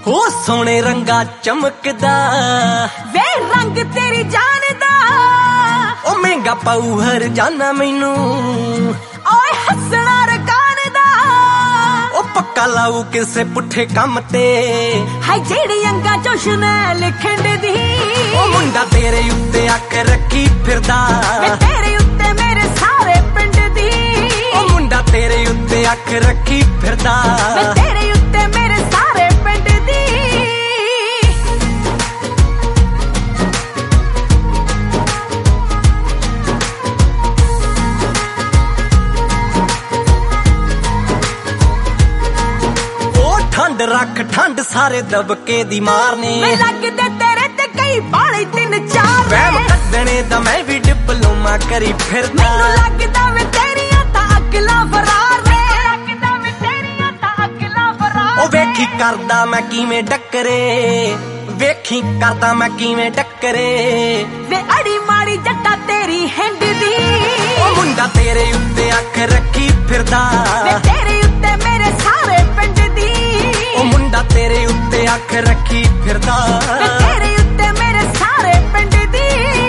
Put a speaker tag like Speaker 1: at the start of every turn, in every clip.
Speaker 1: ओ सोने रंगा चमकदा
Speaker 2: वे रंग तेरी जान दा
Speaker 1: ओ महंगा पाऊ हर जाना मैनू
Speaker 2: ओए हसना रकान दा
Speaker 1: ओ पक्का लाऊ किसे पुठे काम ते
Speaker 2: हाय जेड़ी अंगा जोशने लिखण दी
Speaker 1: ओ मुंडा तेरे उत्ते अख रखी फिरदा
Speaker 2: वे तेरे उत्ते मेरे सारे पिंड दी
Speaker 1: ओ मुंडा तेरे उत्ते अख रखी फिरदा
Speaker 2: वे तेरे उत्ते मेरे सारे पिंड दी
Speaker 1: ठंड रख ठंड सारे दबके दी मारने
Speaker 2: मैं लगदे तेरे ते कई बाले तीन चार
Speaker 1: वैम कड्डने दा मैं भी डिप्लोमा करी फिरदा
Speaker 2: मैनू लगदा वे तेरियां तां अकलां फरार वे लगदा वे तेरियां तां अकलां फरार
Speaker 1: ओ वेखी करदा मैं किवें डकरे वेखी करदा मैं किवें डकरे
Speaker 2: वे अड़ी माड़ी जट्टा तेरी हिंड दी
Speaker 1: ओ मुंडा तेरे उत्ते अख रखी फिरदा
Speaker 2: वे तेरे उत्ते मेरे सारे पिंड दी
Speaker 1: ओ मुंडा तेरे उत्ते अख रखी फिरदा
Speaker 2: वे तेरे उत्ते मेरे सारे पिंड दी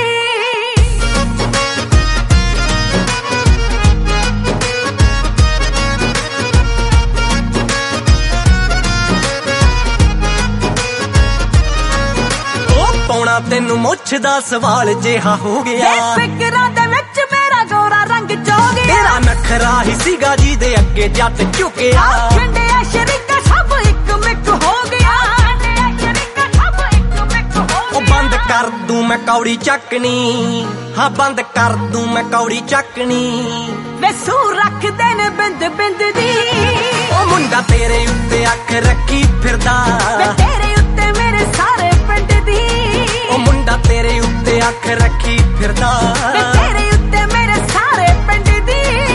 Speaker 1: ओ पौना तेनू मुੱਛ दा सवाल जिहा हो गया
Speaker 2: फिकरां दे विच मेरा गोरा रंग चो गया
Speaker 1: तेरा नखरा ही सीगा जी दे अगे जट झुकिया
Speaker 2: झंडिया शरीका सब एक मिक हो गया शरीका सब एक मिक हो
Speaker 1: ओ बंद कर दूं मैं कौड़ी चकनी हाँ बंद कर दूं मैं कौड़ी चकनी
Speaker 2: वे सूर रख देने बिंद बिंद दी
Speaker 1: ओ मुंडा तेरे उत्ते अख रखी फिरदा
Speaker 2: वे तेरे उत्ते मेरे सारे पिंड दी
Speaker 1: ओ मुंडा तेरे उत्ते अख रखी फिरदा
Speaker 2: वे तेरे उत्ते मेरे सारे पिंड दी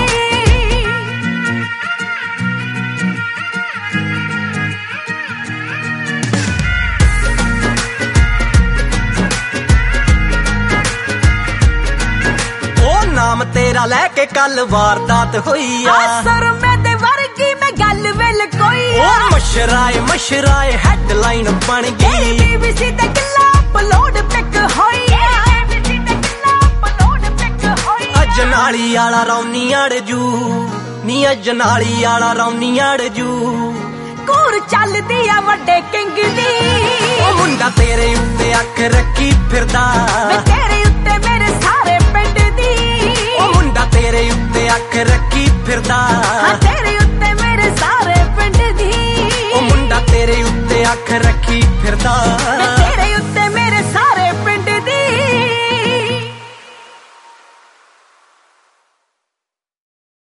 Speaker 1: नाम तेरा लेके कल वारदात हुई
Speaker 2: असर में दे वर्गी में गल विल कोई
Speaker 1: ओ मशराए हेडलाइन बन गई
Speaker 2: बीबीसी ते किला अपलोड पिक होई बीबीसी ते किला अपलोड पिक होई
Speaker 1: अजनाली आला रौनी अड़जू नी अजनाली आला रौनी अड़जू
Speaker 2: कूर चलदी आ वड्डे किंग दी
Speaker 1: ओ मुंडा तेरे उत्ते अख रखी फिरदा
Speaker 2: वे तेरे उत्ते मेरे सारे पिंड दी
Speaker 1: ओ मुंडा तेरे उत्ते अख रखी फिरदा
Speaker 2: हाँ तेरे उत्ते मेरे सारे पिंड दी
Speaker 1: ओ मुंडा तेरे उत्ते अख रखी फिरदा